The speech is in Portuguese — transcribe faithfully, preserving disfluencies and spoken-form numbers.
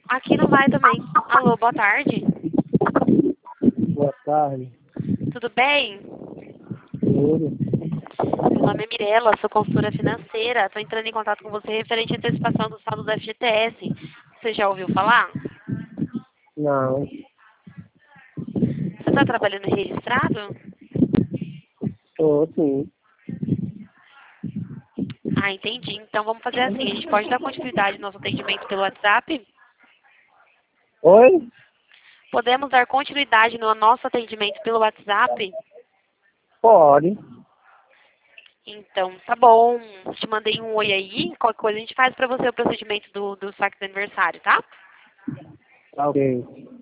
Aqui não vai também. Alô, boa tarde. Boa tarde. Tudo bem? Tudo. Meu nome é Mirella, sou consultora financeira. Estou entrando em contato com você referente à antecipação do saldo do F G T S. Você já ouviu falar? Não. Você está trabalhando registrado? Tô sim. Ah, entendi. Então vamos fazer assim. A gente pode dar continuidade no nosso atendimento pelo WhatsApp? Oi? Podemos dar continuidade no nosso atendimento pelo WhatsApp? Pode. Então, tá bom. Te mandei um oi aí. Qualquer coisa a gente faz pra você o procedimento do, do saque de aniversário, tá? Tá ok.